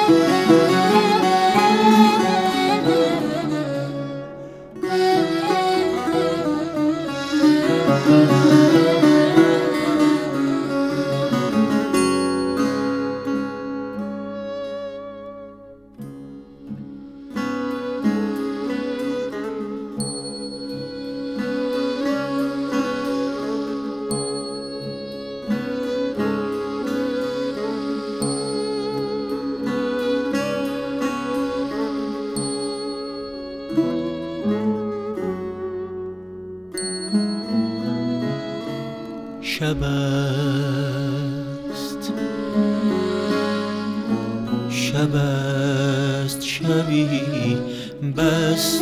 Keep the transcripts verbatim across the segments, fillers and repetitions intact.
شب است شب است شبی بس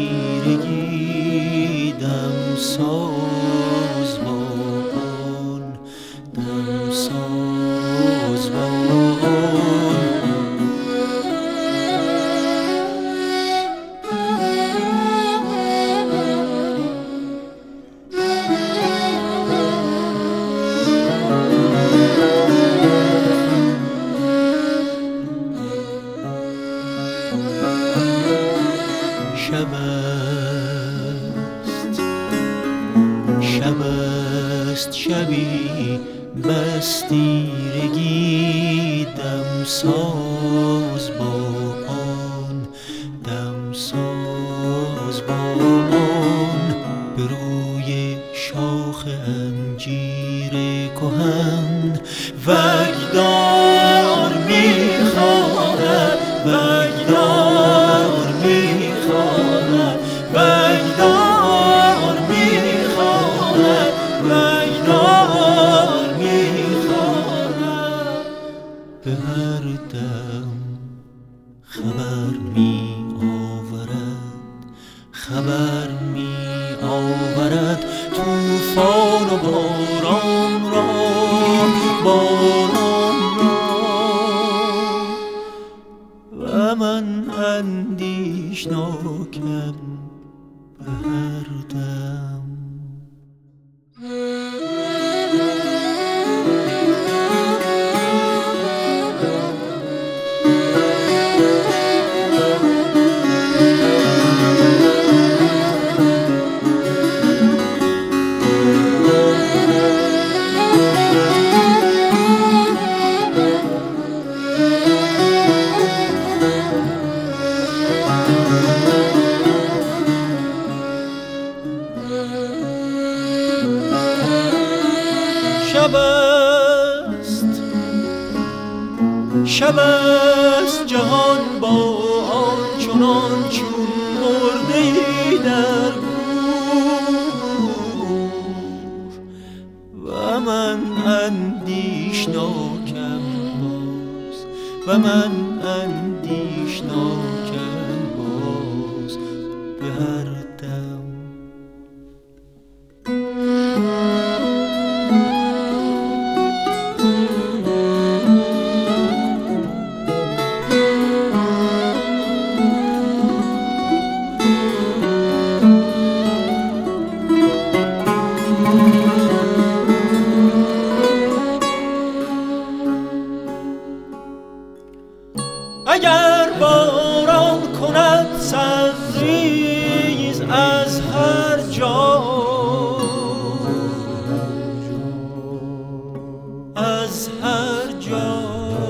تیرگی دم ساز با آن دم ساز با آن شب است شب است شبی بس تیرگی دم ساز با آن دم ساز با آن به روی شاخ انجیر کهن وگدار میخواند وگدار میخواند وگدار میخواند وگدار میخواند به هر دم خبر می آورد خبر می آورد طوفان و باران را باران را و من اندیشناکم به هر دم شب است شب است جهان با آن چنان چون مرده‌ای در گور و من اندیشناکم باز و من اندیشناکم باز به هر دم اگر باران کند سرریز از هر جا از هر جا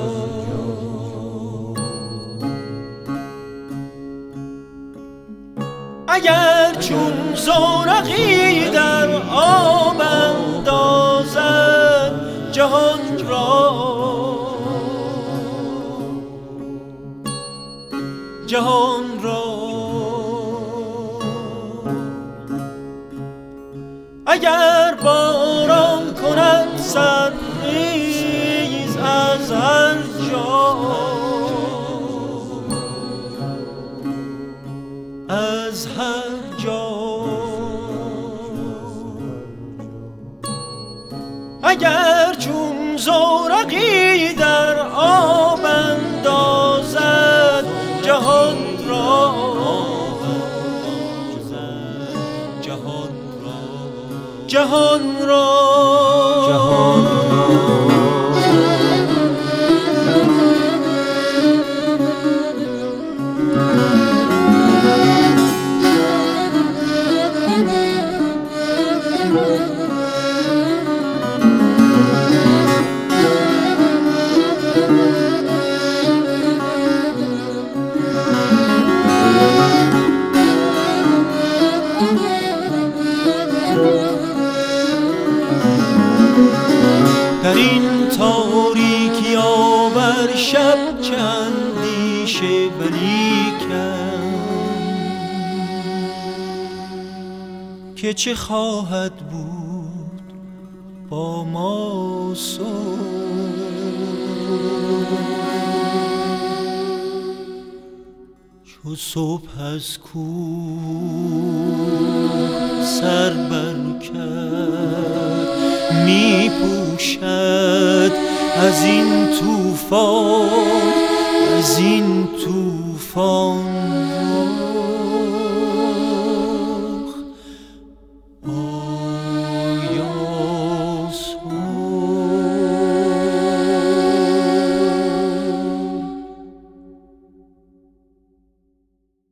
اگر چون زورقی در آب اندازد جهان را جهان را اگر باران کند سرریز از هر جا از هر جا اگر چون زورقی در آب اندازد جهان را جهان را جهان را جهان را باشه ولیکن که چه خواهد بود با ما صبح چو صبح از کوه سر بر کرد می پوشد از این طوفان از این طوفان